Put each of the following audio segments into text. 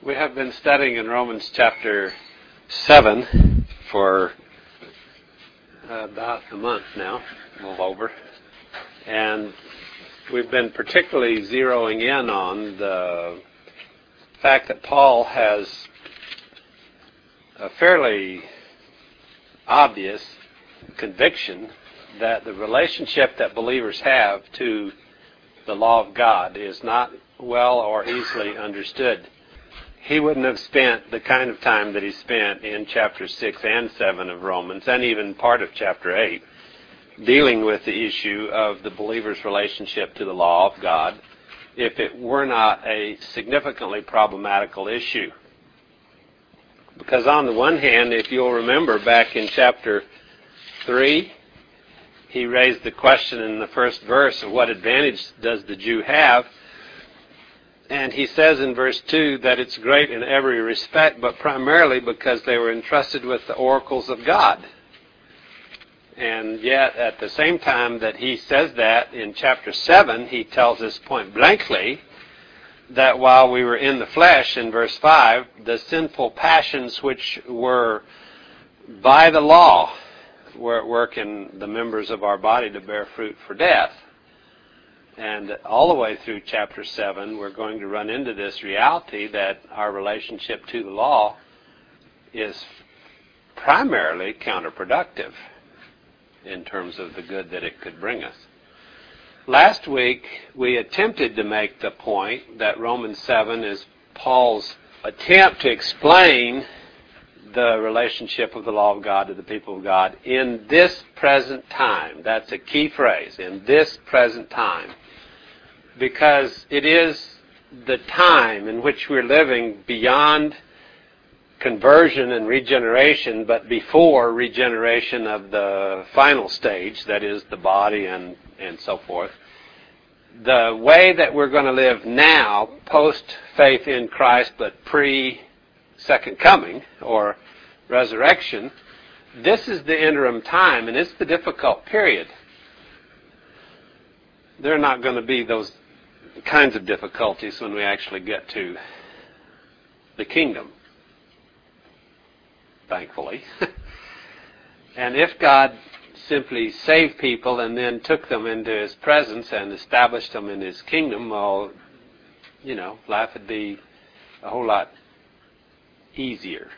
We have been studying in Romans chapter 7 for about a month now, a little over. And we've been particularly zeroing in on the fact that Paul has a fairly obvious conviction that the relationship that believers have to the law of God is not well or easily understood. He wouldn't have spent the kind of time that he spent in chapters 6 and 7 of Romans, and even part of chapter 8, dealing with the issue of the believer's relationship to the law of God, if it were not a significantly problematical issue. Because on the one hand, if you'll remember back in chapter 3, he raised the question in the first verse of what advantage does the Jew have? And he says in verse 2 that it's great in every respect, but primarily because they were entrusted with the oracles of God. And yet, at the same time that he says that, in chapter 7, he tells us point blankly that while we were in the flesh, in verse 5, the sinful passions which were by the law were at work in the members of our body to bear fruit for death. And all the way through chapter 7, we're going to run into this reality that our relationship to the law is primarily counterproductive in terms of the good that it could bring us. Last week, we attempted to make the point that Romans 7 is Paul's attempt to explain the relationship of the law of God to the people of God in this present time. That's a key phrase, in this present time. Because it is the time in which we're living beyond conversion and regeneration, but before regeneration of the final stage, that is the body and so forth. The way that we're going to live now, post-faith in Christ, but pre-second coming, or resurrection, this is the interim time, and it's the difficult period. There are not going to be those kinds of difficulties when we actually get to the kingdom, thankfully. And if God simply saved people and then took them into His presence and established them in His kingdom, well, life would be a whole lot easier.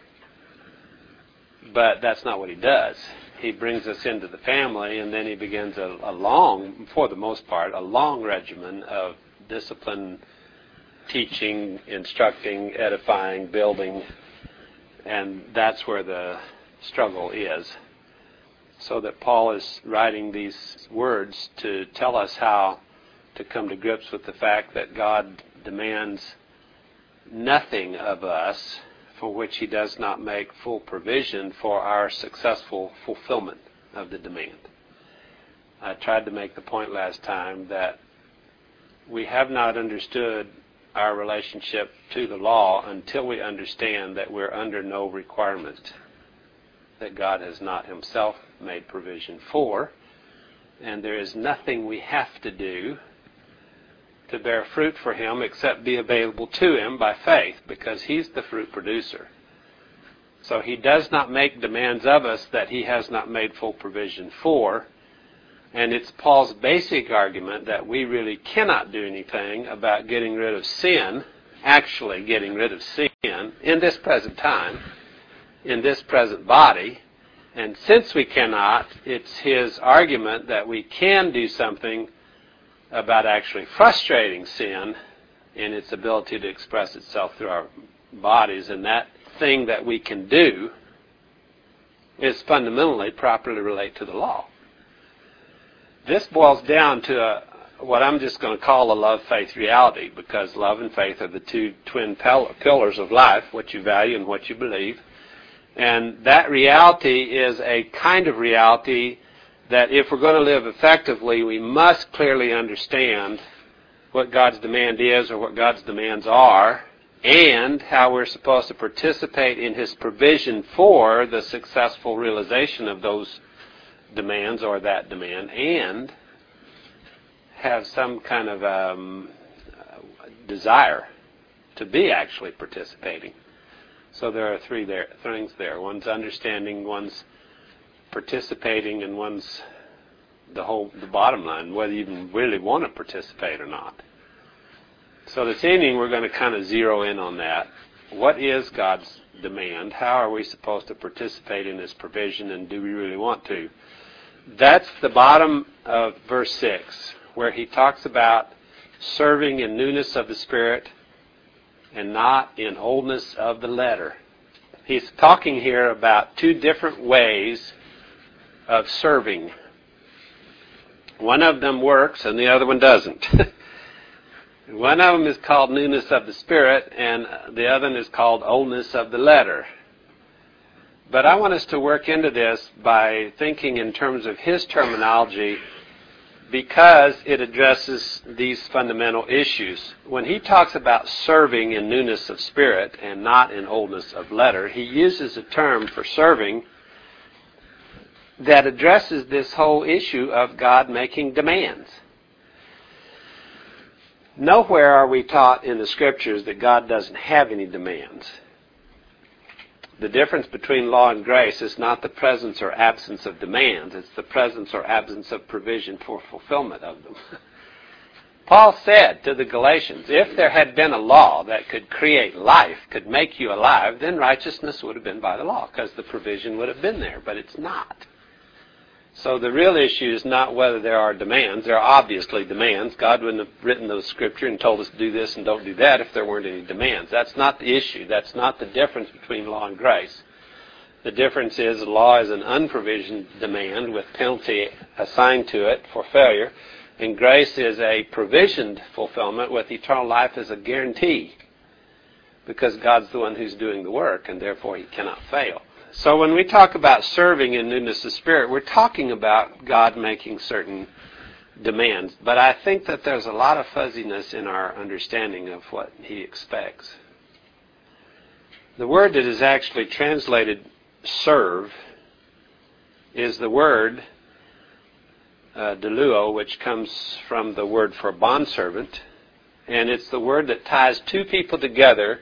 But that's not what He does. He brings us into the family, and then He begins a long, for the most part, a long regimen of discipline, teaching, instructing, edifying, building, and that's where the struggle is. So that Paul is writing these words to tell us how to come to grips with the fact that God demands nothing of us for which He does not make full provision for our successful fulfillment of the demand. I tried to make the point last time that we have not understood our relationship to the law until we understand that we're under no requirement that God has not Himself made provision for, and there is nothing we have to do to bear fruit for Him except be available to Him by faith, because He's the fruit producer. So He does not make demands of us that He has not made full provision for, and it's Paul's basic argument that we really cannot do anything about getting rid of sin, actually getting rid of sin, in this present time, in this present body. And since we cannot, it's his argument that we can do something about actually frustrating sin in its ability to express itself through our bodies. And that thing that we can do is fundamentally properly relate to the law. This boils down to what I'm just going to call a love-faith reality, because love and faith are the two twin pillars of life, what you value and what you believe. And that reality is a kind of reality that if we're going to live effectively, we must clearly understand what God's demand is or what God's demands are, and how we're supposed to participate in His provision for the successful realization of those demands or that demand, and have some kind of desire to be actually participating. So there are three things there. One's understanding, one's participating, and one's the bottom line, whether you even really want to participate or not. So this evening we're going to kind of zero in on that. What is God's demand? How are we supposed to participate in His provision, and do we really want to? That's the bottom of verse 6, where he talks about serving in newness of the Spirit and not in oldness of the letter. He's talking here about two different ways of serving. One of them works and the other one doesn't. One of them is called newness of the Spirit, and the other one is called oldness of the letter. But I want us to work into this by thinking in terms of his terminology, because it addresses these fundamental issues. When he talks about serving in newness of spirit and not in oldness of letter, he uses a term for serving that addresses this whole issue of God making demands. Nowhere are we taught in the Scriptures that God doesn't have any demands. The difference between law and grace is not the presence or absence of demands. It's the presence or absence of provision for fulfillment of them. Paul said to the Galatians, if there had been a law that could create life, could make you alive, then righteousness would have been by the law, because the provision would have been there, but it's not. So the real issue is not whether there are demands. There are obviously demands. God wouldn't have written the Scripture and told us to do this and don't do that if there weren't any demands. That's not the issue. That's not the difference between law and grace. The difference is law is an unprovisioned demand with penalty assigned to it for failure, and grace is a provisioned fulfillment with eternal life as a guarantee, because God's the one who's doing the work, and therefore He cannot fail. So when we talk about serving in newness of spirit, we're talking about God making certain demands. But I think that there's a lot of fuzziness in our understanding of what He expects. The word that is actually translated serve is the word deluo, which comes from the word for bondservant. And it's the word that ties two people together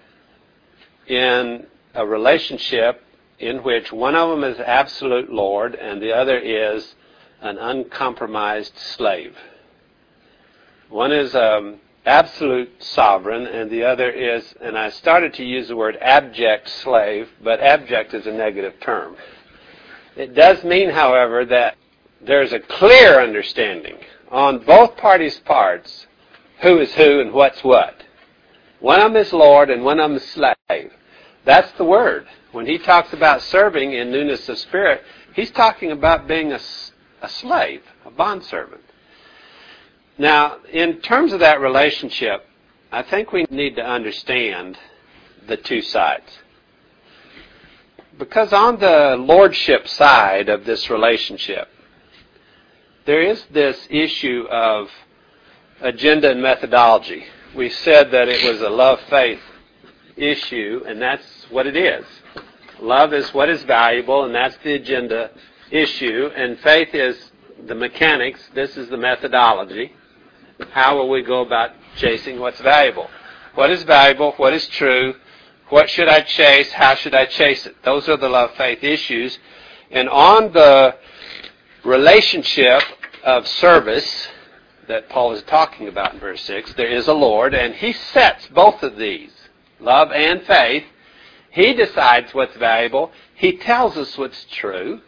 in a relationship in which one of them is absolute Lord and the other is an uncompromised slave. One is absolute sovereign and the other is, and I started to use the word abject slave, but abject is a negative term. It does mean, however, that there's a clear understanding on both parties' parts who is who and what's what. One of them is Lord and one of them is slave. That's the word. When he talks about serving in newness of spirit, he's talking about being a slave, a bondservant. Now, in terms of that relationship, I think we need to understand the two sides. Because on the lordship side of this relationship, there is this issue of agenda and methodology. We said that it was a love-faith issue, and that's what it is. Love is what is valuable, and that's the agenda issue. And faith is the mechanics. This is the methodology. How will we go about chasing what's valuable? What is valuable? What is true? What should I chase? How should I chase it? Those are the love-faith issues. And on the relationship of service that Paul is talking about in verse 6, there is a Lord, and He sets both of these, love and faith. He decides what's valuable. He tells us what's true.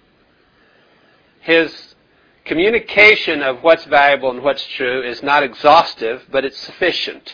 His communication of what's valuable and what's true is not exhaustive, but it's sufficient.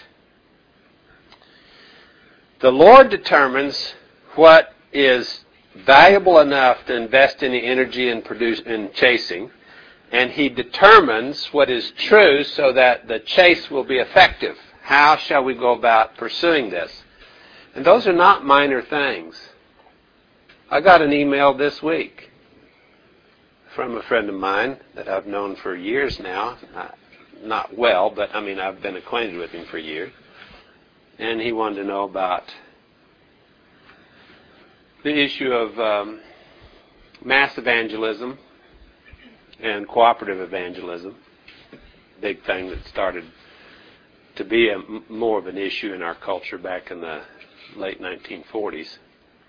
The Lord determines what is valuable enough to invest any energy in chasing, and He determines what is true so that the chase will be effective. How shall we go about pursuing this? And those are not minor things. I got an email this week from a friend of mine that I've known for years now. Not well, but I've been acquainted with him for years. And he wanted to know about the issue of mass evangelism and cooperative evangelism. Big thing that started to be more of an issue in our culture back in the late 1940s.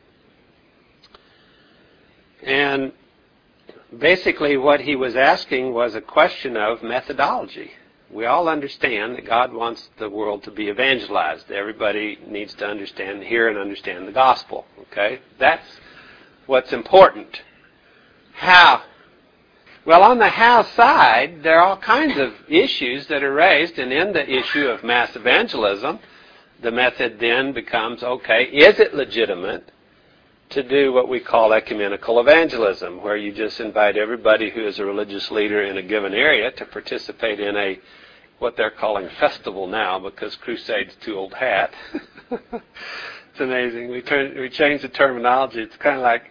And basically what he was asking was a question of methodology. We all understand that God wants the world to be evangelized. Everybody needs to understand, hear and understand the gospel. Okay? That's what's important. How? Well, on the how side, there are all kinds of issues that are raised, and in the issue of mass evangelism, the method then becomes, okay, is it legitimate to do what we call ecumenical evangelism, where you just invite everybody who is a religious leader in a given area to participate in what they're calling festival now, because crusade's too old hat. It's amazing. We changed the terminology. It's kind of like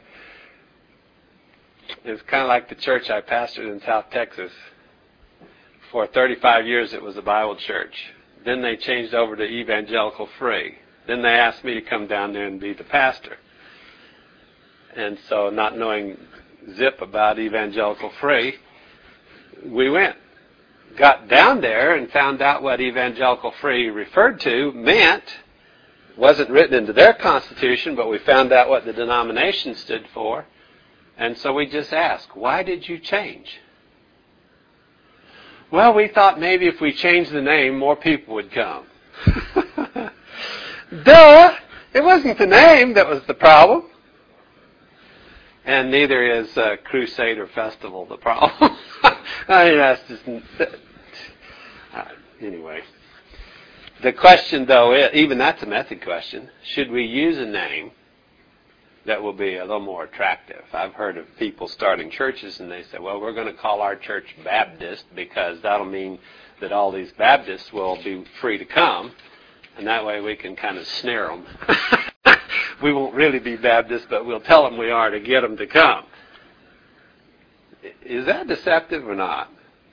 the church I pastored in South Texas. For 35 years it was a Bible church. Then they changed over to evangelical free. Then they asked me to come down there and be the pastor. And so, not knowing zip about evangelical free, we went. Got down there and found out what evangelical free referred to meant. Wasn't written into their constitution, but we found out what the denomination stood for. And so we just asked, why did you change? Well, we thought maybe if we changed the name, more people would come. Duh! It wasn't the name that was the problem. And neither is crusade or festival the problem. I mean, that's just... anyway. The question, though, even that's a method question. Should we use a name that will be a little more attractive? I've heard of people starting churches and they say, well, we're going to call our church Baptist because that'll mean that all these Baptists will be free to come. And that way we can kind of snare them. We won't really be Baptists, but we'll tell them we are to get them to come. Is that deceptive or not?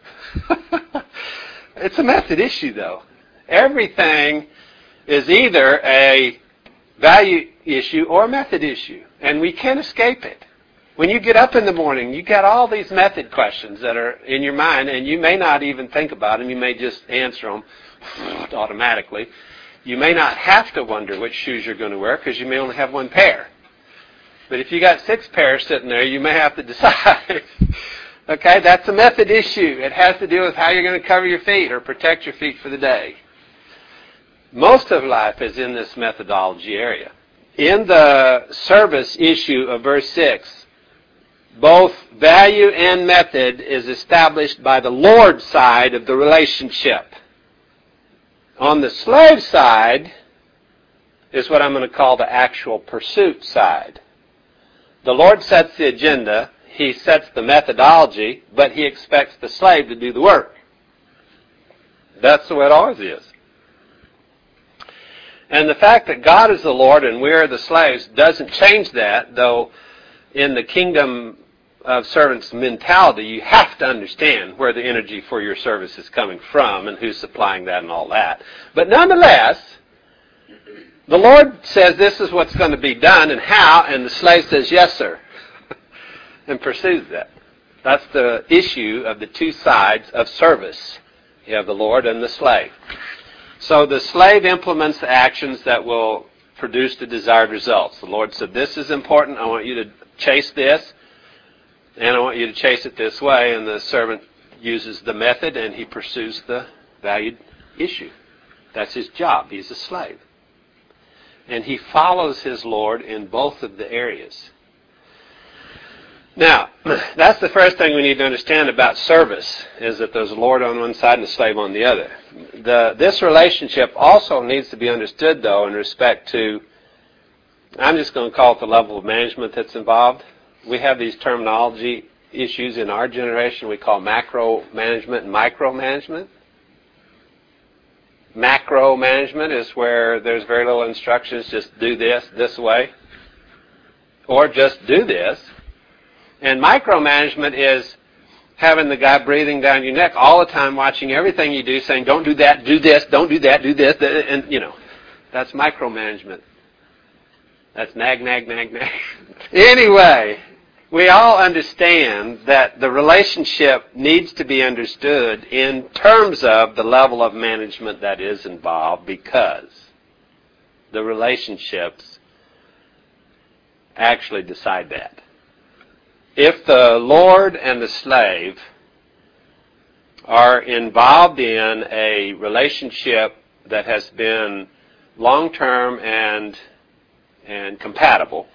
It's a method issue, though. Everything is either a value issue or a method issue, and we can't escape it. When you get up in the morning, you got all these method questions that are in your mind, and you may not even think about them. You may just answer them automatically. You may not have to wonder which shoes you're going to wear because you may only have one pair. But if you got 6 pairs sitting there, you may have to decide. Okay, that's a method issue. It has to do with how you're going to cover your feet or protect your feet for the day. Most of life is in this methodology area. In the service issue of verse 6, both value and method is established by the Lord's side of the relationship. On the slave side is what I'm going to call the actual pursuit side. The Lord sets the agenda, He sets the methodology, but He expects the slave to do the work. That's the way it always is. And the fact that God is the Lord and we are the slaves doesn't change that, though in the kingdom of servants mentality, you have to understand where the energy for your service is coming from and who's supplying that and all that. But nonetheless, the Lord says this is what's going to be done and how, and the slave says, yes, sir, and pursues that. That's the issue of the two sides of service. You have the Lord and the slave. So the slave implements the actions that will produce the desired results. The Lord said, this is important. I want you to chase this. And I want you to chase it this way. And the servant uses the method and he pursues the valued issue. That's his job. He's a slave. And he follows his Lord in both of the areas. Now, that's the first thing we need to understand about service, is that there's a Lord on one side and a slave on the other. This relationship also needs to be understood, though, in respect to, I'm just going to call it the level of management that's involved. We have these terminology issues in our generation we call macro management and micro management. Macro management is where there's very little instructions, just do this way, or just do this. And micromanagement is having the guy breathing down your neck all the time, watching everything you do, saying, don't do that, do this, don't do that, do this. And, that's micromanagement. That's nag. Anyway, We all understand that the relationship needs to be understood in terms of the level of management that is involved, because the relationships actually decide that. If the Lord and the slave are involved in a relationship that has been long-term and compatible,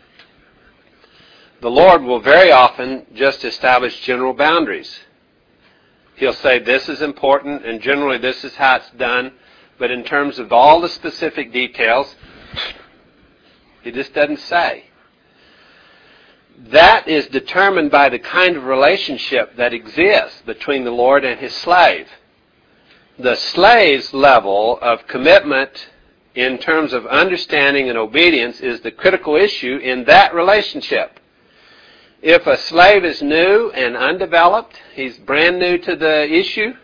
the Lord will very often just establish general boundaries. He'll say this is important and generally this is how it's done, but in terms of all the specific details, He just doesn't say. That is determined by the kind of relationship that exists between the Lord and His slave. The slave's level of commitment in terms of understanding and obedience is the critical issue in that relationship. If a slave is new and undeveloped, he's brand new to the issue,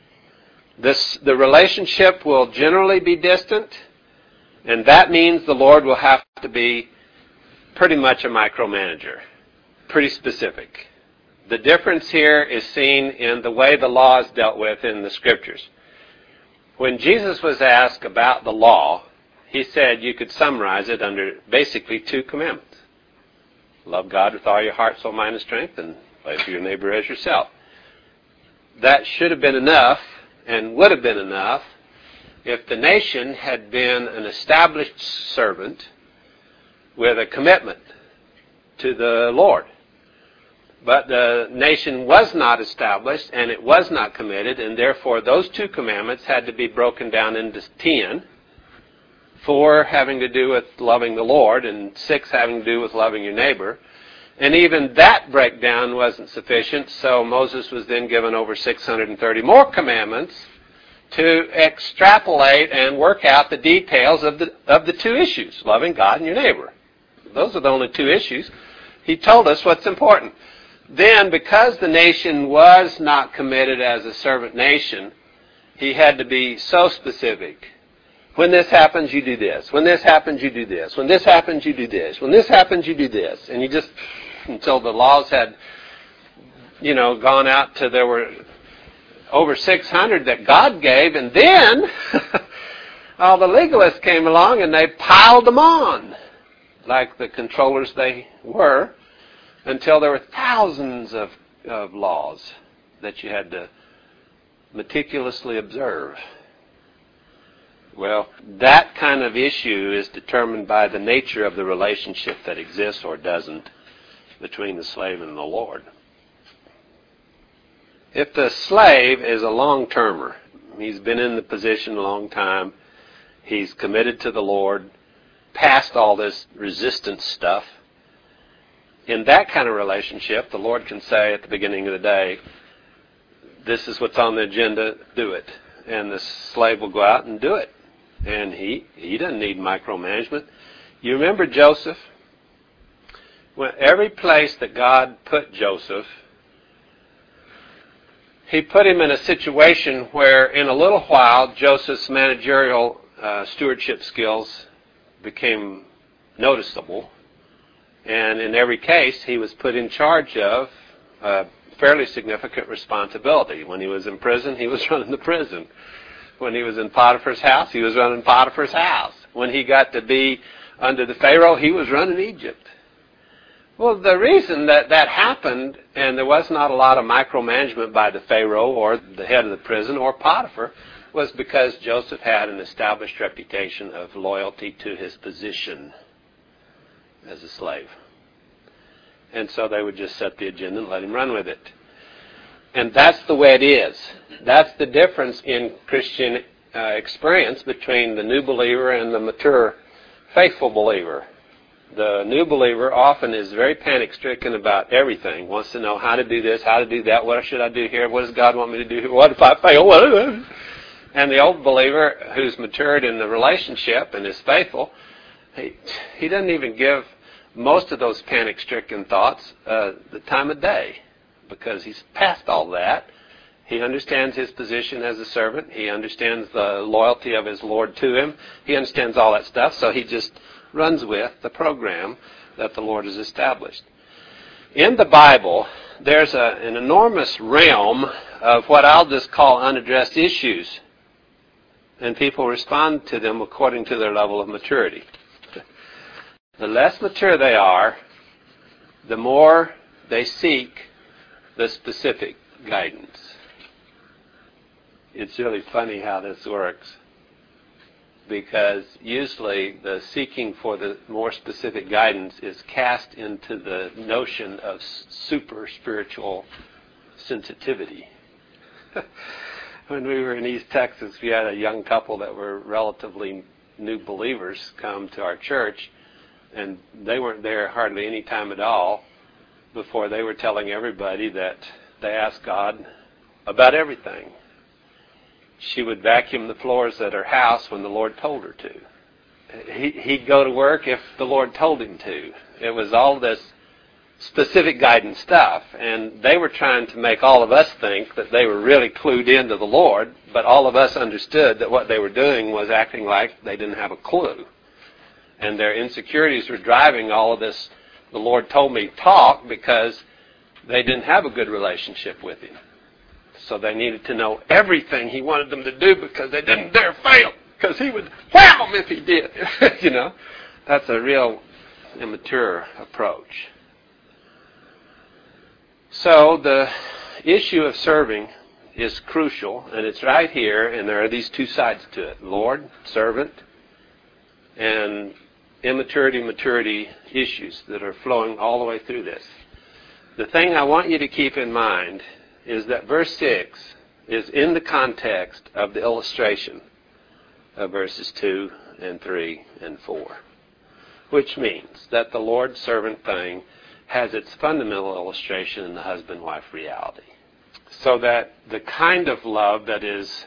the relationship will generally be distant, and that means the Lord will have to be pretty much a micromanager, pretty specific. The difference here is seen in the way the law is dealt with in the Scriptures. When Jesus was asked about the law, He said you could summarize it under basically 2 commandments. Love God with all your heart, soul, mind, and strength, and love your neighbor as yourself. That should have been enough, and would have been enough, if the nation had been an established servant with a commitment to the Lord. But the nation was not established, and it was not committed, and therefore those 2 commandments had to be broken down into 10. 4 having to do with loving the Lord, and 6 having to do with loving your neighbor. And even that breakdown wasn't sufficient, so Moses was then given over 630 more commandments to extrapolate and work out the details of the 2 issues, loving God and your neighbor. Those are the only 2 issues. He told us what's important. Then, because the nation was not committed as a servant nation, He had to be so specific. When this happens, you do this. When this happens, you do this. When this happens, you do this. When this happens, you do this. And you just, until the laws had, gone out to, there were over 600 that God gave, and then all the legalists came along and they piled them on, like the controllers they were, until there were thousands of laws that you had to meticulously observe. Well, that kind of issue is determined by the nature of the relationship that exists or doesn't between the slave and the Lord. If the slave is a long-termer, he's been in the position a long time, he's committed to the Lord, past all this resistance stuff, in that kind of relationship, the Lord can say at the beginning of the day, this is what's on the agenda, do it. And the slave will go out and do it. And he doesn't need micromanagement. You remember Joseph? When every place that God put Joseph, He put him in a situation where in a little while Joseph's managerial stewardship skills became noticeable. And in every case, he was put in charge of a fairly significant responsibility. When he was in prison, he was running the prison. When he was in Potiphar's house, he was running Potiphar's house. When he got to be under the Pharaoh, he was running Egypt. Well, the reason that happened, and there was not a lot of micromanagement by the Pharaoh or the head of the prison or Potiphar, was because Joseph had an established reputation of loyalty to his position as a slave. And so they would just set the agenda and let him run with it. And that's the way it is. That's the difference in Christian experience between the new believer and the mature, faithful believer. The new believer often is very panic-stricken about everything, wants to know how to do this, how to do that, what should I do here, what does God want me to do here, what if I fail? And the old believer who's matured in the relationship and is faithful, he doesn't even give most of those panic-stricken thoughts the time of day, because he's past all that. He understands his position as a servant. He understands the loyalty of his Lord to him. He understands all that stuff, so he just runs with the program that the Lord has established. In the Bible, there's an enormous realm of what I'll just call unaddressed issues. And people respond to them according to their level of maturity. The less mature they are, the more they seek the specific guidance. It's really funny how this works, because usually the seeking for the more specific guidance is cast into the notion of super spiritual sensitivity. When we were in East Texas, we had a young couple that were relatively new believers come to our church, and they weren't there hardly any time at all before they were telling everybody that they asked God about everything. She would vacuum the floors at her house when the Lord told her to. He'd go to work if the Lord told him to. It was all this specific guidance stuff, and they were trying to make all of us think that they were really clued into the Lord, but all of us understood that what they were doing was acting like they didn't have a clue. And their insecurities were driving all of this, the Lord told me, talk, because they didn't have a good relationship with Him. So they needed to know everything He wanted them to do, because they didn't dare fail, because He would wham them if He did. You know, that's a real immature approach. So the issue of serving is crucial, and it's right here, and there are these two sides to it: Lord, servant, and immaturity, maturity issues that are flowing all the way through this. The thing I want you to keep in mind is that verse 6 is in the context of the illustration of verses 2 and 3 and 4, which means that the Lord-servant thing has its fundamental illustration in the husband-wife reality. So that the kind of love that is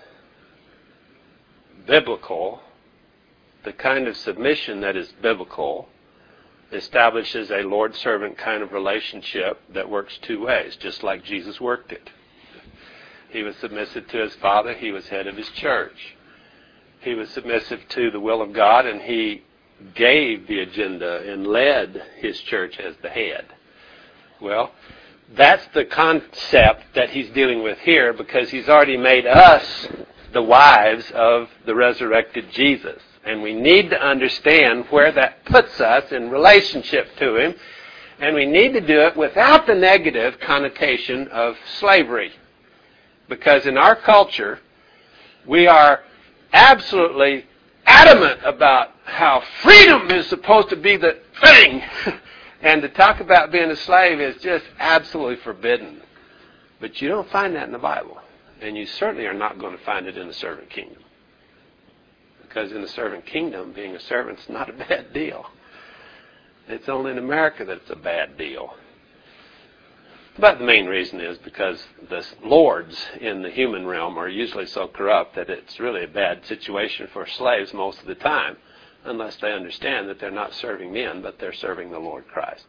biblical, the kind of submission that is biblical, establishes a Lord-servant kind of relationship that works two ways, just like Jesus worked it. He was submissive to His Father. He was head of His church. He was submissive to the will of God, and He gave the agenda and led His church as the head. Well, that's the concept that He's dealing with here, because He's already made us the wives of the resurrected Jesus. And we need to understand where that puts us in relationship to Him. And we need to do it without the negative connotation of slavery. Because in our culture, we are absolutely adamant about how freedom is supposed to be the thing. And to talk about being a slave is just absolutely forbidden. But you don't find that in the Bible. And you certainly are not going to find it in the servant kingdom. Because in the servant kingdom, being a servant is not a bad deal. It's only in America that it's a bad deal. But the main reason is because the lords in the human realm are usually so corrupt that it's really a bad situation for slaves most of the time, unless they understand that they're not serving men, but they're serving the Lord Christ.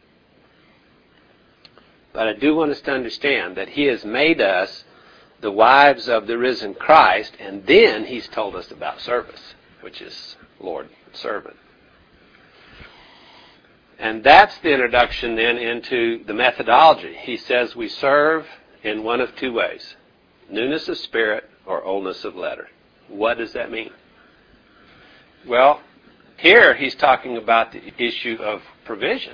But I do want us to understand that He has made us the wives of the risen Christ, and then He's told us about service, which is Lord, servant. And that's the introduction then into the methodology. He says we serve in one of two ways: newness of spirit or oldness of letter. What does that mean? Well, here He's talking about the issue of provision.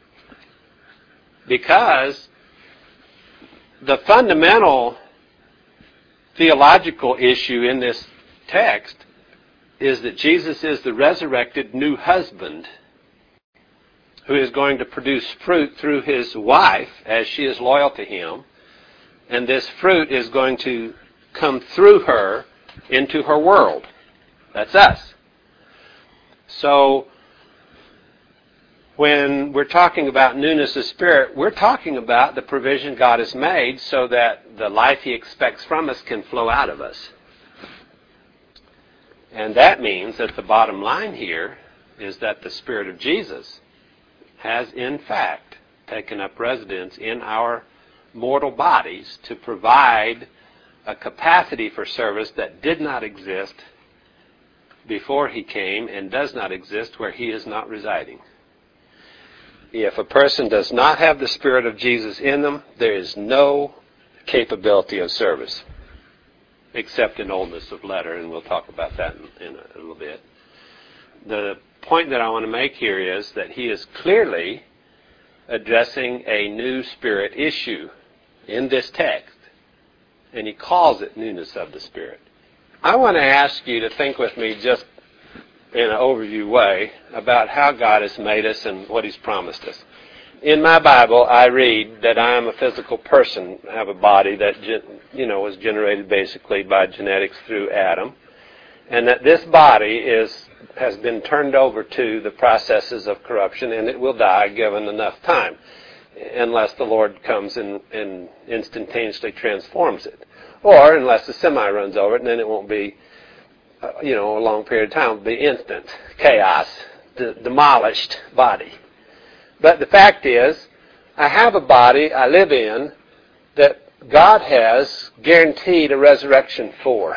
Because the fundamental theological issue in this text is that Jesus is the resurrected new husband who is going to produce fruit through His wife as she is loyal to Him. And this fruit is going to come through her into her world. That's us. So when we're talking about newness of spirit, we're talking about the provision God has made so that the life He expects from us can flow out of us. And that means that the bottom line here is that the Spirit of Jesus has in fact taken up residence in our mortal bodies to provide a capacity for service that did not exist before He came and does not exist where He is not residing. if a person does not have the Spirit of Jesus in them, there is no capability of service, except in oldness of letter, and we'll talk about that in a little bit. The point that I want to make here is that he is clearly addressing a new spirit issue in this text, and he calls it newness of the Spirit. I want to ask you to think with me just in an overview way about how God has made us and what He's promised us. In my Bible, I read that I am a physical person. I have a body that was generated basically by genetics through Adam, and that this body has been turned over to the processes of corruption, and it will die given enough time, unless the Lord comes and instantaneously transforms it, or unless the semi runs over it, and then it won't be a long period of time. It'll be instant chaos, demolished body. But the fact is, I have a body I live in that God has guaranteed a resurrection for.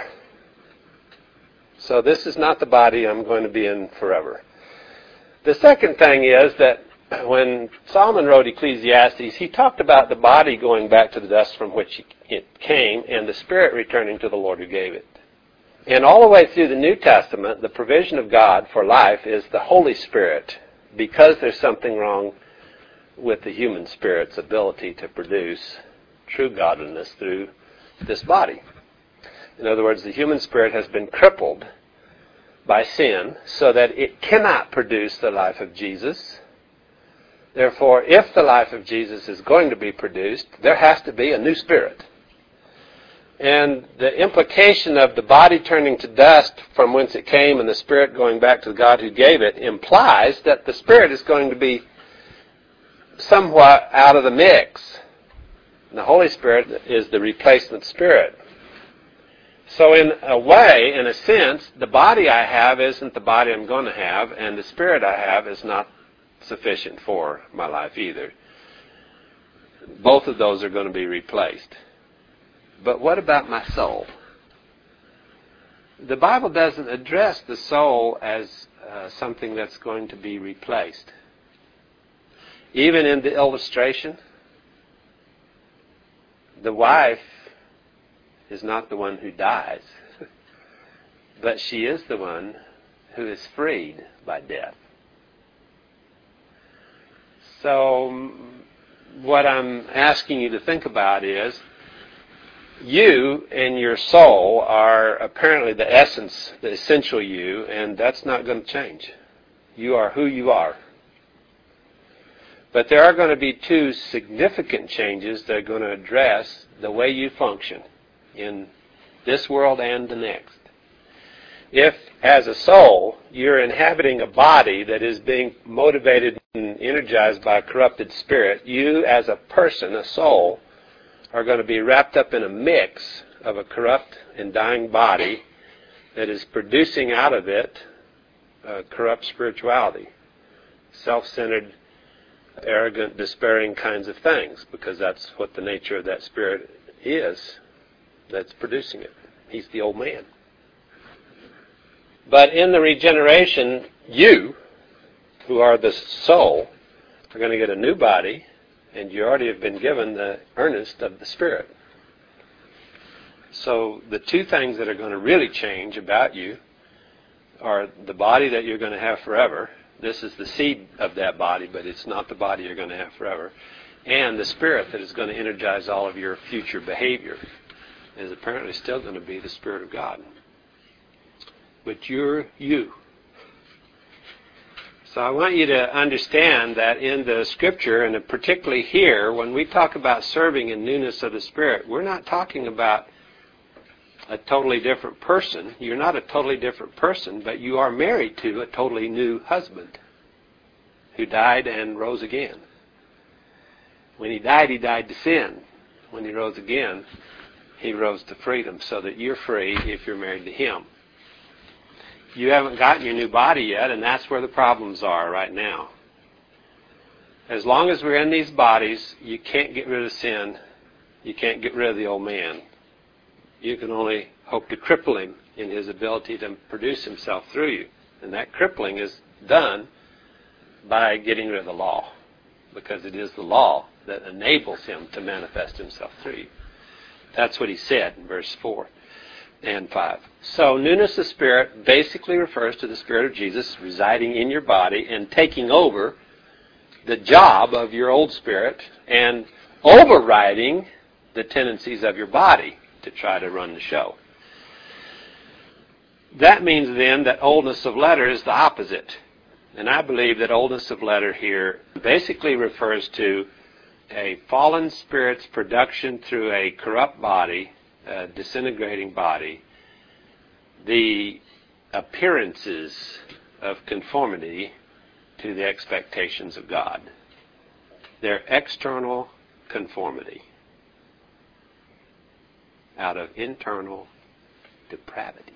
So this is not the body I'm going to be in forever. The second thing is that when Solomon wrote Ecclesiastes, he talked about the body going back to the dust from which it came and the spirit returning to the Lord who gave it. And all the way through the New Testament, the provision of God for life is the Holy Spirit, because there's something wrong with the human spirit's ability to produce true godliness through this body. In other words, the human spirit has been crippled by sin so that it cannot produce the life of Jesus. Therefore, if the life of Jesus is going to be produced, there has to be a new spirit. And the implication of the body turning to dust from whence it came and the spirit going back to the God who gave it implies that the spirit is going to be somewhat out of the mix. And the Holy Spirit is the replacement spirit. So in a way, in a sense, the body I have isn't the body I'm going to have, and the spirit I have is not sufficient for my life either. Both of those are going to be replaced. But what about my soul? The Bible doesn't address the soul as something that's going to be replaced. Even in the illustration, the wife is not the one who dies, but she is the one who is freed by death. So what I'm asking you to think about is, you and your soul are apparently the essence, the essential you, and that's not going to change. You are who you are. But there are going to be two significant changes that are going to address the way you function in this world and the next. If, as a soul, you're inhabiting a body that is being motivated and energized by a corrupted spirit, you, as a person, a soul, are going to be wrapped up in a mix of a corrupt and dying body that is producing out of it corrupt spirituality, self-centered, arrogant, despairing kinds of things, because that's what the nature of that spirit is that's producing it. He's the old man. But in the regeneration, you, who are the soul, are going to get a new body, and you already have been given the earnest of the Spirit. So the two things that are going to really change about you are the body that you're going to have forever. This is the seed of that body, but it's not the body you're going to have forever. And the Spirit that is going to energize all of your future behavior is apparently still going to be the Spirit of God. But you're you. So I want you to understand that in the Scripture, and particularly here, when we talk about serving in newness of the Spirit, we're not talking about a totally different person. You're not a totally different person, but you are married to a totally new husband who died and rose again. When he died to sin. When he rose again, he rose to freedom, so that you're free if you're married to him. You haven't gotten your new body yet, and that's where the problems are right now. As long as we're in these bodies, you can't get rid of sin. You can't get rid of the old man. You can only hope to cripple him in his ability to produce himself through you. And that crippling is done by getting rid of the law. because it is the law that enables him to manifest himself through you. That's what he said in verse 4 and 5. So newness of spirit basically refers to the Spirit of Jesus residing in your body and taking over the job of your old spirit and overriding the tendencies of your body to try to run the show. That means then that oldness of letter is the opposite. And I believe that oldness of letter here basically refers to a fallen spirit's production through a corrupt body, a disintegrating body, the appearances of conformity to the expectations of God. Their external conformity out of internal depravity.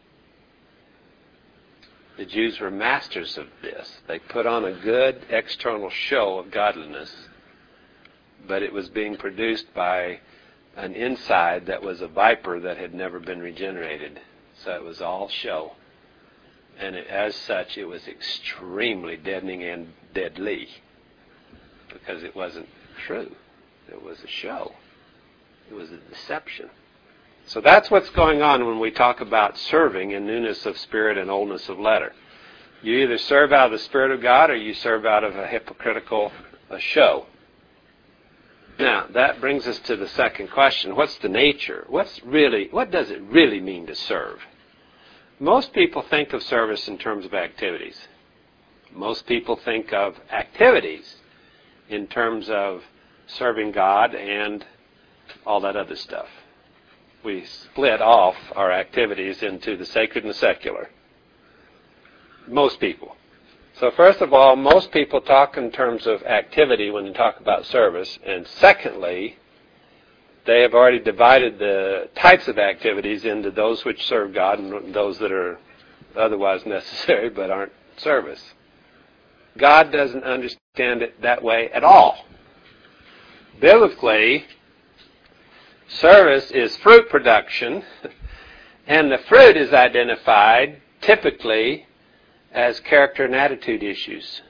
The Jews were masters of this. They put on a good external show of godliness, but it was being produced by an inside that was a viper that had never been regenerated. So it was all show. And as such, it was extremely deadening and deadly because it wasn't true. It was a show. It was a deception. So that's what's going on when we talk about serving in newness of spirit and oldness of letter. You either serve out of the Spirit of God or you serve out of a hypocritical show. Now, that brings us to the second question. What's the nature? What does it really mean to serve? Most people think of service in terms of activities. Most people think of activities in terms of serving God and all that other stuff. We split off our activities into the sacred and the secular. Most people. So first of all, most people talk in terms of activity when they talk about service. And secondly, they have already divided the types of activities into those which serve God and those that are otherwise necessary but aren't service. God doesn't understand it that way at all. Biblically, service is fruit production, and the fruit is identified typically as character and attitude issues.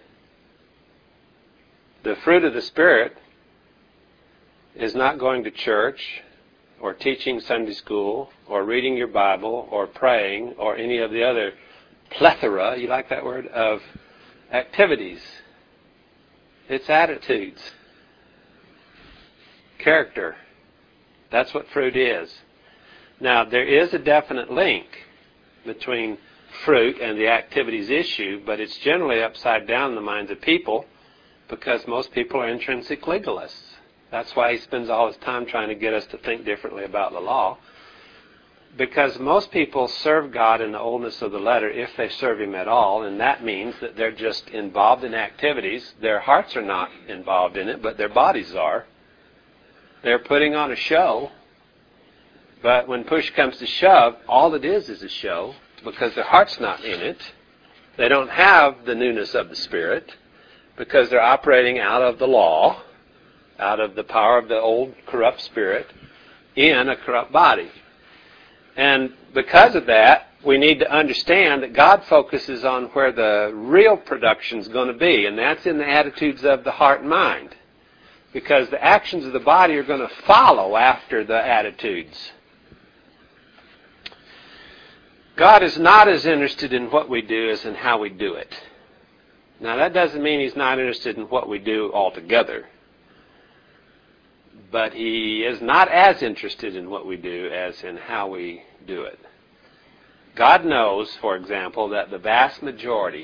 The fruit of the Spirit is not going to church or teaching Sunday school or reading your Bible or praying or any of the other plethora, you like that word, of activities. It's attitudes. Character. That's what fruit is. Now, there is a definite link between fruit and the activities issue, but it's generally upside down in the minds of people because most people are intrinsic legalists. That's why he spends all his time trying to get us to think differently about the law. Because most people serve God in the oldness of the letter if they serve Him at all, and that means that they're just involved in activities. Their hearts are not involved in it, but their bodies are. They're putting on a show, but when push comes to shove, all it is a show because their heart's not in it. They don't have the newness of the Spirit because they're operating out of the law, out of the power of the old corrupt spirit in a corrupt body. And because of that, we need to understand that God focuses on where the real production is going to be, and that's in the attitudes of the heart and mind. Because the actions of the body are going to follow after the attitudes. God is not as interested in what we do as in how we do it. Now, that doesn't mean He's not interested in what we do altogether. But He is not as interested in what we do as in how we do it. God knows, for example, that the vast majority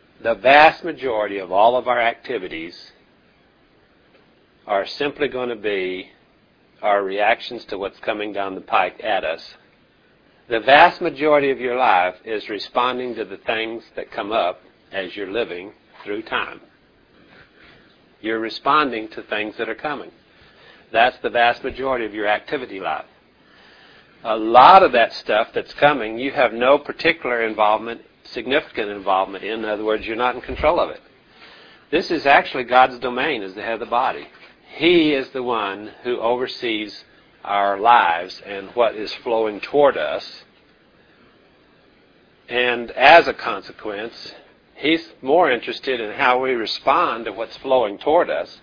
of all of our activities are simply going to be our reactions to what's coming down the pike at us. The vast majority of your life is responding to the things that come up as you're living through time. You're responding to things that are coming. That's the vast majority of your activity life. A lot of that stuff that's coming, you have no particular involvement, significant involvement in. In other words, you're not in control of it. This is actually God's domain as the head of the body. He is the one who oversees our lives and what is flowing toward us. And as a consequence, He's more interested in how we respond to what's flowing toward us.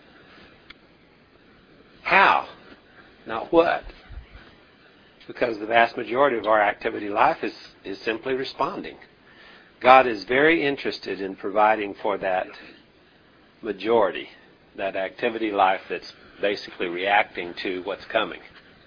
How, not what. Because the vast majority of our activity life is simply responding. God is very interested in providing for that majority, that activity life that's basically reacting to what's coming.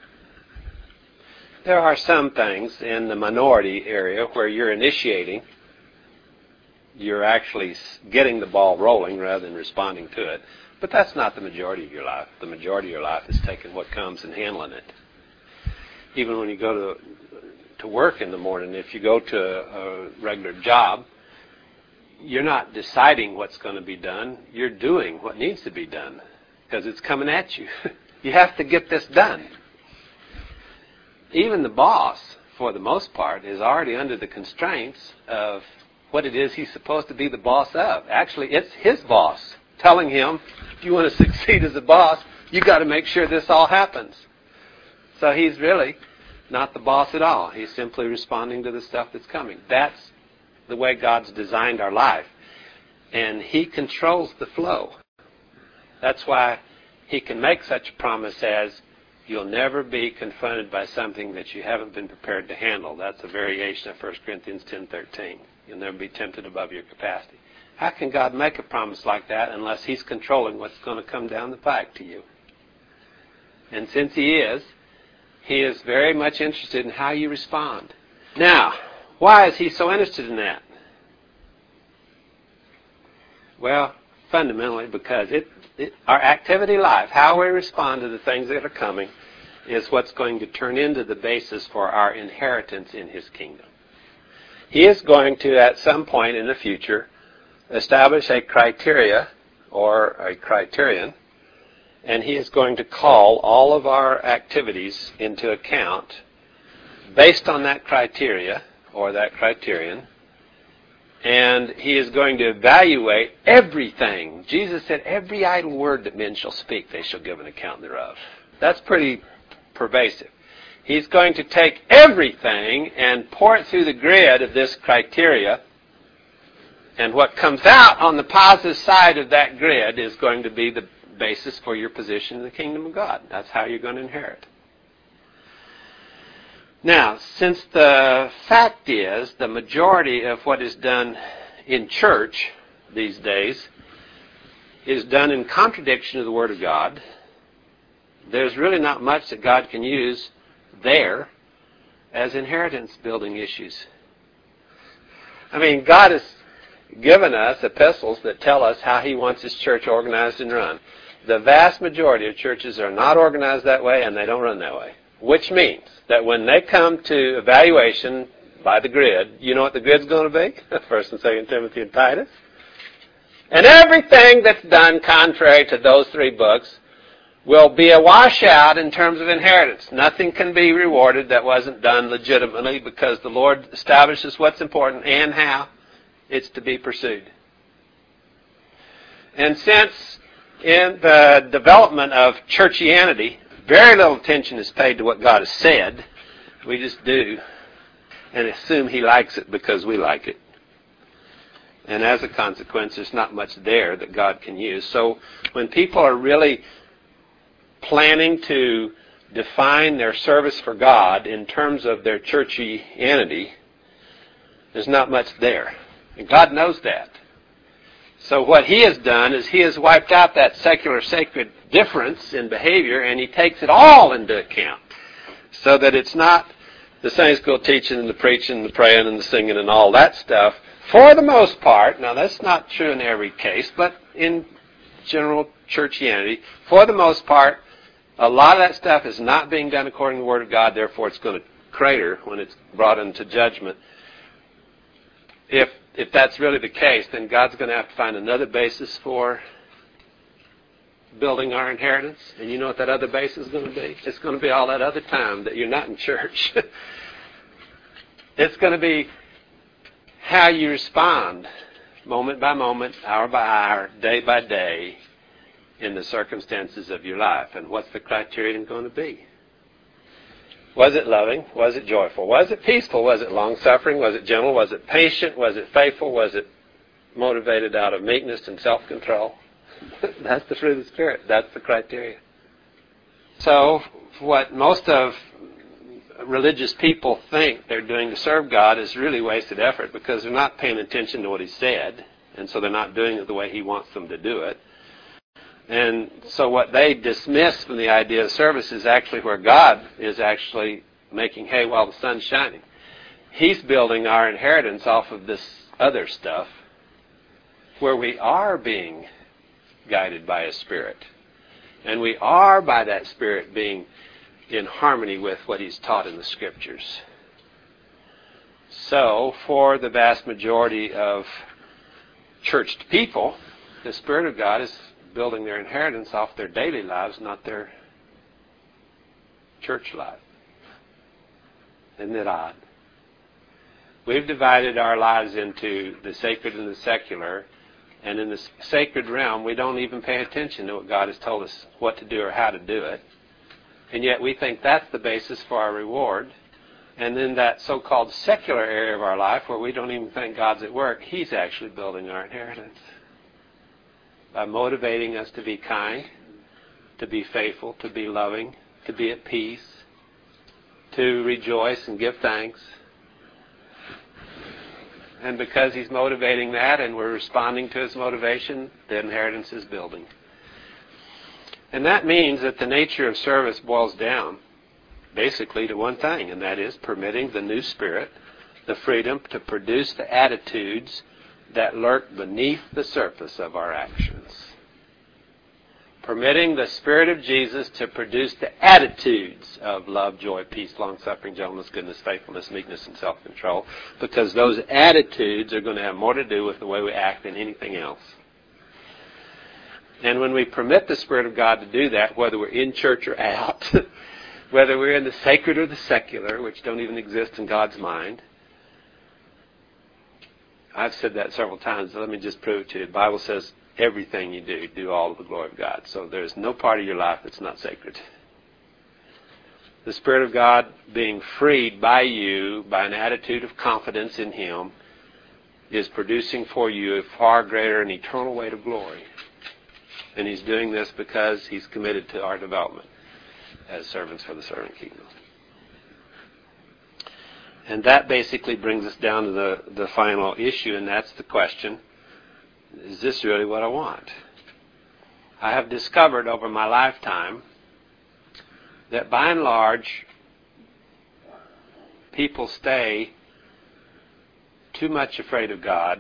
There are some things in the minority area where you're initiating, you're actually getting the ball rolling rather than responding to it. But that's not the majority of your life. The majority of your life is taking what comes and handling it. Even when you go to work in the morning, if you go to a regular job, you're not deciding what's going to be done. You're doing what needs to be done because it's coming at you. You have to get this done. Even the boss, for the most part, is already under the constraints of what it is he's supposed to be the boss of. Actually, it's his boss telling him, if you want to succeed as a boss, you got to make sure this all happens. So he's really not the boss at all. He's simply responding to the stuff that's coming. That's the way God's designed our life. And He controls the flow. That's why He can make such a promise as, you'll never be confronted by something that you haven't been prepared to handle. That's a variation of 1 Corinthians 10:13. You'll never be tempted above your capacity. How can God make a promise like that unless He's controlling what's going to come down the pike to you? And since He is very much interested in how you respond. Now, why is He so interested in that? Well, fundamentally because our activity life, how we respond to the things that are coming, is what's going to turn into the basis for our inheritance in His kingdom. He is going to, at some point in the future, establish a criteria or a criterion, and He is going to call all of our activities into account based on that criteria or that criterion, and He is going to evaluate everything. Jesus said, every idle word that men shall speak, they shall give an account thereof. That's pretty pervasive. He's going to take everything and pour it through the grid of this criteria, and what comes out on the positive side of that grid is going to be the basis for your position in the kingdom of God. That's how you're going to inherit. Now, since the fact is the majority of what is done in church these days is done in contradiction to the Word of God, there's really not much that God can use there as inheritance building issues. I mean, God has given us epistles that tell us how He wants His church organized and run. The vast majority of churches are not organized that way, and they don't run that way. Which means that when they come to evaluation by the grid, you know what the grid's going to be? 1st and 2nd Timothy and Titus. And everything that's done contrary to those 3 books will be a washout in terms of inheritance. Nothing can be rewarded that wasn't done legitimately because the Lord establishes what's important and how it's to be pursued. And since in the development of churchianity, very little attention is paid to what God has said, we just do and assume He likes it because we like it. And as a consequence, there's not much there that God can use. So when people are really planning to define their service for God in terms of their churchianity, there's not much there. And God knows that. So what He has done is He has wiped out that secular sacred difference in behavior, and He takes it all into account. So that it's not the Sunday school teaching and the preaching and the praying and the singing and all that stuff. For the most part, now that's not true in every case, but in general churchianity, for the most part, a lot of that stuff is not being done according to the Word of God, therefore it's going to crater when it's brought into judgment. If that's really the case, then God's going to have to find another basis for building our inheritance. And you know what that other basis is going to be? It's going to be all that other time that you're not in church. It's going to be how you respond moment by moment, hour by hour, day by day in the circumstances of your life. And what's the criterion going to be? Was it loving? Was it joyful? Was it peaceful? Was it long-suffering? Was it gentle? Was it patient? Was it faithful? Was it motivated out of meekness and self-control. That's the fruit of the Spirit. That's the criteria. So what most of religious people think they're doing to serve God is really wasted effort, because they're not paying attention to what He said, and so they're not doing it the way He wants them to do it. And so what they dismiss from the idea of service is actually where God is actually making hay while the sun's shining. He's building our inheritance off of this other stuff, where we are being guided by His Spirit. And we are, by that Spirit, being in harmony with what He's taught in the Scriptures. So, for the vast majority of churched people, the Spirit of God is building their inheritance off their daily lives, not their church life. Isn't it odd? We've divided our lives into the sacred and the secular, and in the sacred realm, we don't even pay attention to what God has told us what to do or how to do it. And yet we think that's the basis for our reward. And then that so-called secular area of our life, where we don't even think God's at work, He's actually building our inheritance by motivating us to be kind, to be faithful, to be loving, to be at peace, to rejoice and give thanks. And because He's motivating that and we're responding to His motivation, the inheritance is building. And that means that the nature of service boils down basically to one thing, and that is permitting the new Spirit the freedom to produce the attitudes that lurk beneath the surface of our actions. Permitting the Spirit of Jesus to produce the attitudes of love, joy, peace, long-suffering, gentleness, goodness, faithfulness, meekness, and self-control, because those attitudes are going to have more to do with the way we act than anything else. And when we permit the Spirit of God to do that, whether we're in church or out, whether we're in the sacred or the secular, which don't even exist in God's mind, I've said that several times, so let me just prove it to you. The Bible says everything you do, do all to the glory of God. So there's no part of your life that's not sacred. The Spirit of God being freed by you by an attitude of confidence in Him is producing for you a far greater and eternal weight of glory. And He's doing this because He's committed to our development as servants for the servant kingdom. And that basically brings us down to the final issue, and that's the question, is this really what I want? I have discovered over my lifetime that by and large, people stay too much afraid of God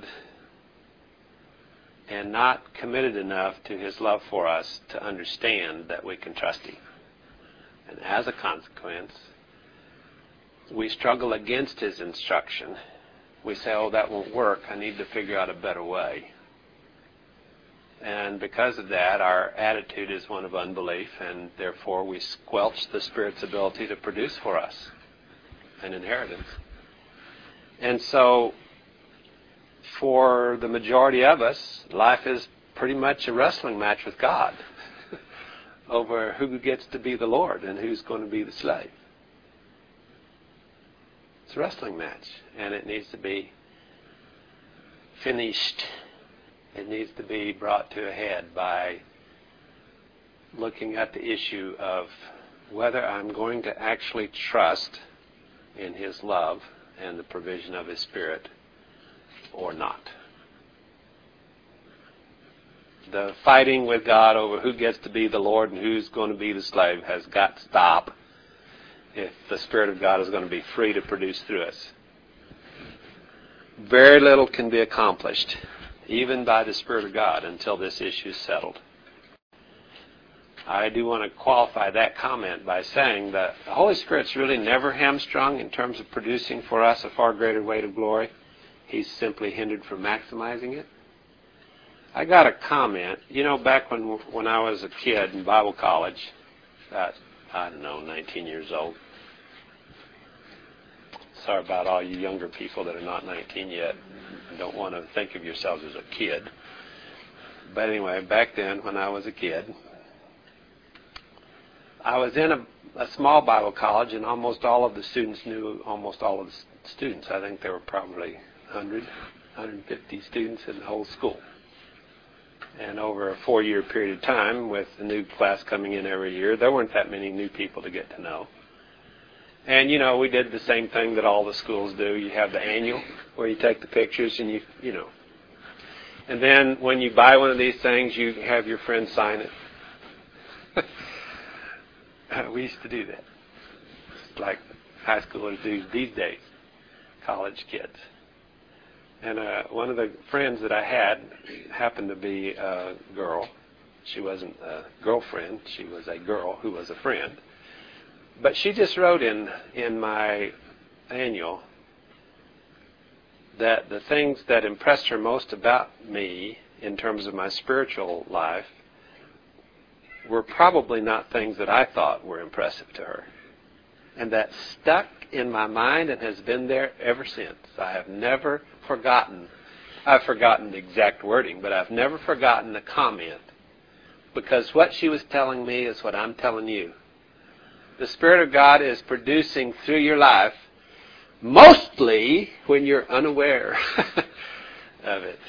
and not committed enough to His love for us to understand that we can trust Him. And as a consequence, we struggle against His instruction. We say, oh, that won't work. I need to figure out a better way. And because of that, our attitude is one of unbelief, and therefore we squelch the Spirit's ability to produce for us an inheritance. And so, for the majority of us, life is pretty much a wrestling match with God over who gets to be the Lord and who's going to be the slave. It's a wrestling match, and it needs to be finished. It needs to be brought to a head by looking at the issue of whether I'm going to actually trust in His love and the provision of His Spirit or not. The fighting with God over who gets to be the Lord and who's going to be the slave has got to stop if the Spirit of God is going to be free to produce through us. Very little can be accomplished, even by the Spirit of God, until this issue is settled. I do want to qualify that comment by saying that the Holy Spirit's really never hamstrung in terms of producing for us a far greater weight of glory. He's simply hindered from maximizing it. I got a comment. You know, back when I was a kid in Bible college, about, 19 years old. Sorry about all you younger people that are not 19 yet and don't want to think of yourselves as a kid. But anyway, back then when I was a kid, I was in a small Bible college, and almost all of the students knew almost all of the students. I think there were probably 100, 150 students in the whole school. And over a 4-year period of time, with a new class coming in every year, there weren't that many new people to get to know. And, we did the same thing that all the schools do. You have the annual, where you take the pictures and you know. And then when you buy one of these things, you have your friend sign it. We used to do that. It's like high schoolers do these days, college kids. And one of the friends that I had happened to be a girl. She wasn't a girlfriend. She was a girl who was a friend. But she just wrote in my annual that the things that impressed her most about me in terms of my spiritual life were probably not things that I thought were impressive to her. And that stuck in my mind and has been there ever since. I have never forgotten. I've forgotten the exact wording, but I've never forgotten the comment. Because what she was telling me is what I'm telling you. The Spirit of God is producing through your life, mostly when you're unaware of it.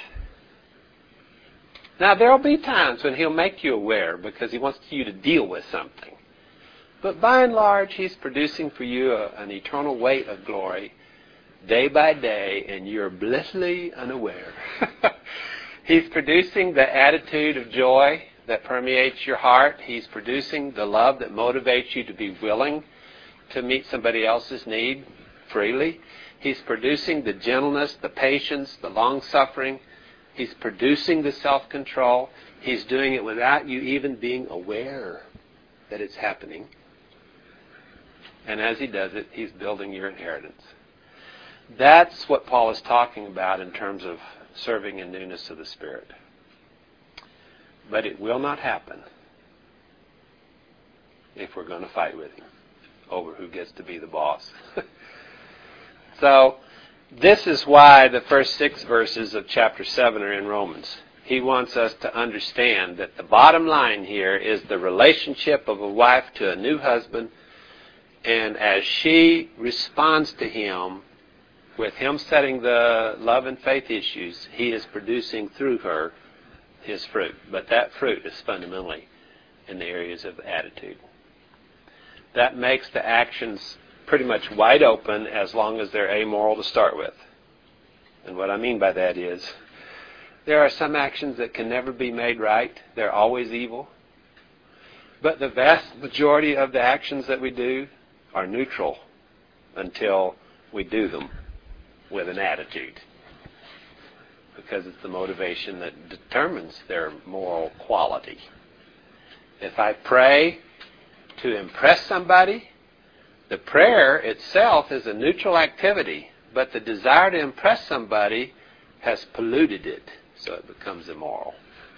Now, there will be times when He'll make you aware because He wants you to deal with something. But by and large, He's producing for you an eternal weight of glory day by day, and you're blissfully unaware. He's producing the attitude of joy that permeates your heart. He's producing the love that motivates you to be willing to meet somebody else's need freely. He's producing the gentleness, the patience, the long-suffering. He's producing the self-control. He's doing it without you even being aware that it's happening. And as He does it, He's building your inheritance. That's what Paul is talking about in terms of serving in newness of the Spirit. But it will not happen if we're going to fight with Him over who gets to be the boss. So, this is why the first 6 verses of chapter 7 are in Romans. He wants us to understand that the bottom line here is the relationship of a wife to a new husband, and as she responds to him, with him setting the love and faith issues, he is producing through her his fruit. But that fruit is fundamentally in the areas of attitude. That makes the actions pretty much wide open as long as they're amoral to start with. And what I mean by that is, there are some actions that can never be made right. They're always evil. But the vast majority of the actions that we do are neutral until we do them with an attitude. Because it's the motivation that determines their moral quality. If I pray to impress somebody, the prayer itself is a neutral activity, but the desire to impress somebody has polluted it, so it becomes immoral.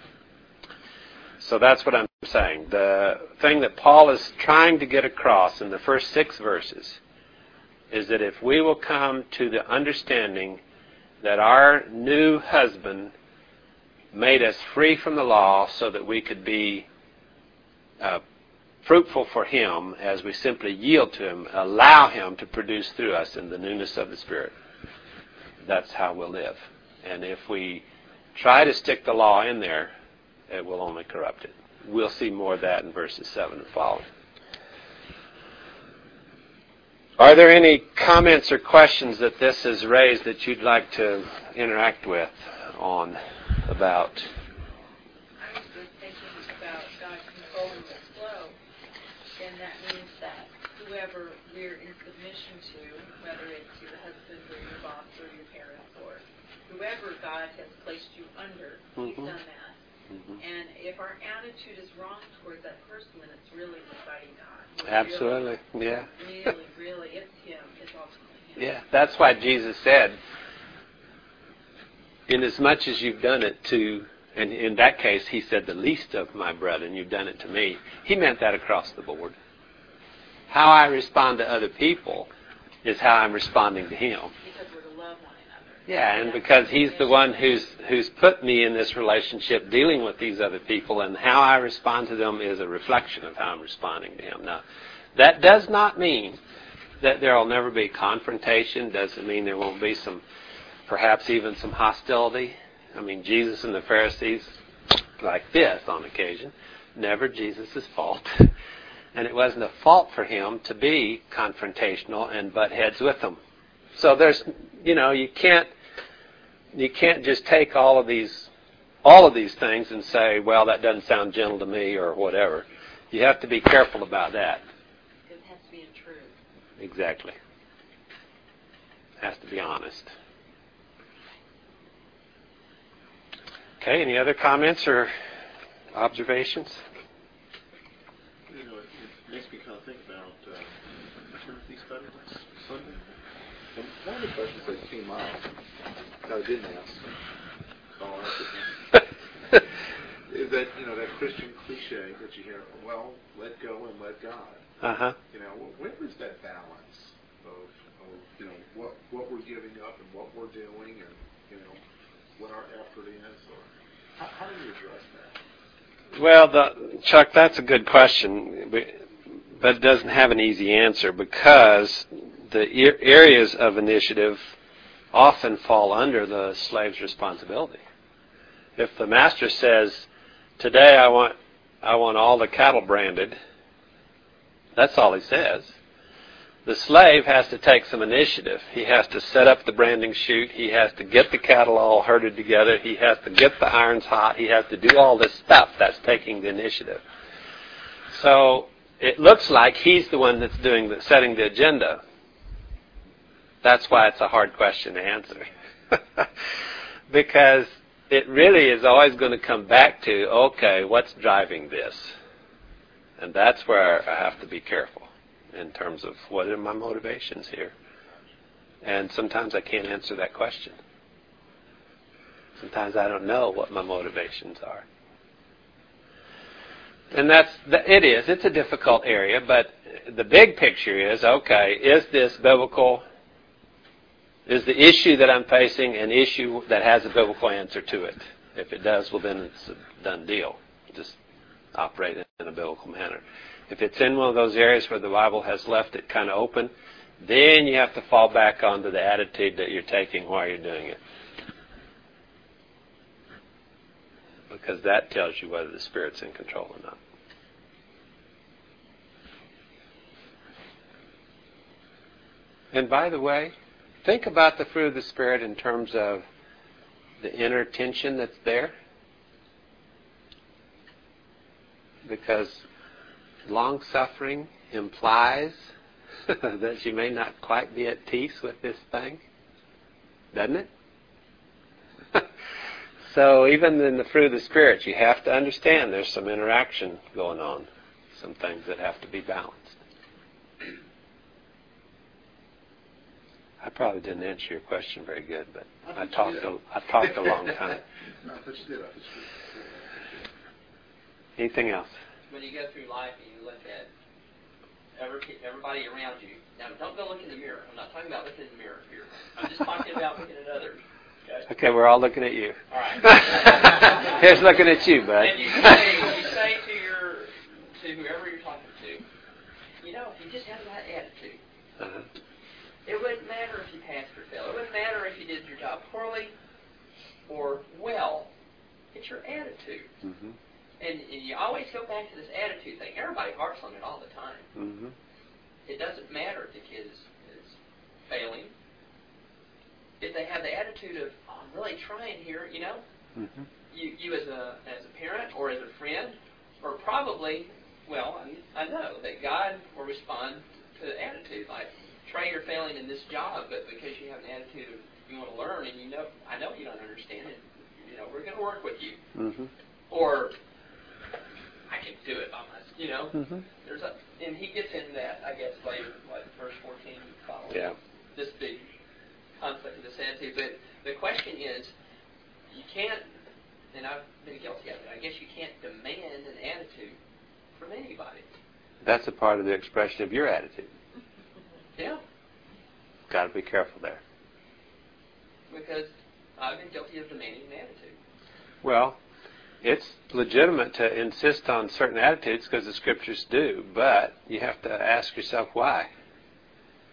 So that's what I'm saying. The thing that Paul is trying to get across in the first 6 verses is that if we will come to the understanding that our new husband made us free from the law so that we could be fruitful for Him as we simply yield to Him, allow Him to produce through us in the newness of the Spirit. That's how we'll live. And if we try to stick the law in there, it will only corrupt it. We'll see more of that in verses 7 and following. Are there any comments or questions that this has raised that you'd like to interact with on about? I was just thinking about God controlling the flow, and that means that whoever we're in submission to, whether it's your husband or your boss or your parents or whoever God has placed you under, He's done that. And if our attitude is wrong towards that person, then it's really fighting God. Absolutely, yeah. Really, it's Him. It's ultimately Him. Yeah, that's why Jesus said, inasmuch as you've done it to, and in that case He said, the least of my brethren, you've done it to me. He meant that across the board. How I respond to other people is how I'm responding to Him. Because we're to love one another. Yeah, and because He's the one who's put me in this relationship dealing with these other people, and how I respond to them is a reflection of how I'm responding to Him. Now, that does not mean that there will never be confrontation. Doesn't mean there won't be some perhaps even some hostility. I mean, Jesus and the Pharisees, like this on occasion, never Jesus' fault. And it wasn't a fault for him to be confrontational and butt heads with them. So there's, you can't just take all of these things and say, well, that doesn't sound gentle to me or whatever. You have to be careful about that. It has to be in truth. Exactly. Has to be honest. Okay, any other comments or observations? It makes me kind of think about Timothy study last Sunday. And one of the questions that came out that I didn't ask, is that, that Christian cliche that you hear, well, let go and let God. Uh-huh. Where is that balance of what we're giving up and what we're doing and, what our effort is? Or how do you address that? Well, Chuck, that's a good question, but it doesn't have an easy answer because the areas of initiative often fall under the slave's responsibility. If the master says, today I want all the cattle branded, that's all he says. The slave has to take some initiative. He has to set up the branding chute. He has to get the cattle all herded together. He has to get the irons hot. He has to do all this stuff. That's taking the initiative. So it looks like he's the one that's setting the agenda. That's why it's a hard question to answer. Because it really is always going to come back to, okay, what's driving this? And that's where I have to be careful in terms of what are my motivations here. And sometimes I can't answer that question. Sometimes I don't know what my motivations are. And it's a difficult area, but the big picture is, okay, is this biblical? Is the issue that I'm facing an issue that has a biblical answer to it? If it does, well, then it's a done deal. Just operate in a biblical manner. If it's in one of those areas where the Bible has left it kind of open, then you have to fall back onto the attitude that you're taking while you're doing it. Because that tells you whether the Spirit's in control or not. And by the way, think about the fruit of the Spirit in terms of the inner tension that's there. Because long-suffering implies that you may not quite be at peace with this thing. Doesn't it? So even in the fruit of the Spirit, you have to understand there's some interaction going on. Some things that have to be balanced. I probably didn't answer your question very good, but I talked a long time. No, but you did. Anything else? When you go through life and you look at everybody around you, now don't go look in the mirror. I'm not talking about looking in the mirror here. I'm just talking about looking at others. Okay, we're all looking at you. All right. Here's looking at you, bud. And you say to whoever you're talking to, if you just have that attitude, it wouldn't matter if you passed or failed. It wouldn't matter if you did your job poorly or well. It's your attitude. Mm-hmm. And you always go back to this attitude thing. Everybody harps on it all the time. Mm-hmm. It doesn't matter if the kid is failing. If they have the attitude of, I'm really trying here, Mm-hmm. you as a parent or as a friend, or probably, I know that God will respond to the attitude. Like, Trey, you're failing in this job, but because you have an attitude of you want to learn, and I know you don't understand it, we're going to work with you. Mm-hmm. Or, I can do it by myself, Mm-hmm. And he gets into that, I guess, later, verse 14 follows. Yeah. This big conflict of this attitude. But the question is, you can't, and I've been guilty of it, I guess you can't demand an attitude from anybody. That's a part of the expression of your attitude. Yeah. Got to be careful there. Because I've been guilty of demanding an attitude. Well, it's legitimate to insist on certain attitudes because the Scriptures do, but you have to ask yourself why.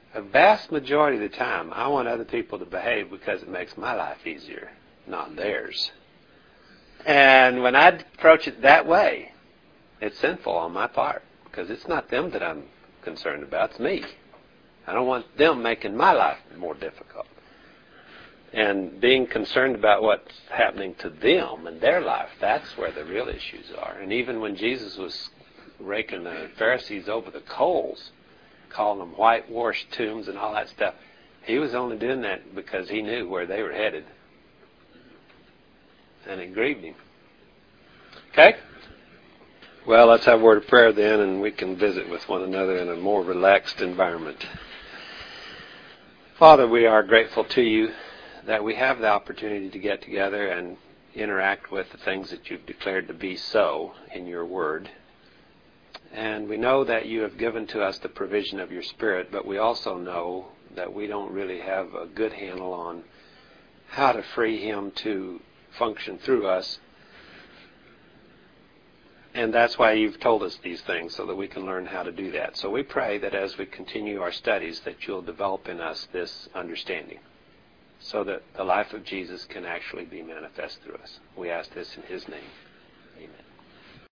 A vast majority of the time, I want other people to behave because it makes my life easier, not theirs. And when I approach it that way, it's sinful on my part, because it's not them that I'm concerned about, it's me. I don't want them making my life more difficult. And being concerned about what's happening to them and their life, that's where the real issues are. And even when Jesus was raking the Pharisees over the coals, calling them whitewashed tombs and all that stuff, he was only doing that because he knew where they were headed. And it grieved him. Okay? Well, let's have a word of prayer then, and we can visit with one another in a more relaxed environment. Father, we are grateful to you that we have the opportunity to get together and interact with the things that you've declared to be so in your word. And we know that you have given to us the provision of your Spirit, but we also know that we don't really have a good handle on how to free him to function through us. And that's why you've told us these things, so that we can learn how to do that. So we pray that as we continue our studies, that you'll develop in us this understanding, so that the life of Jesus can actually be manifest through us. We ask this in his name. Amen.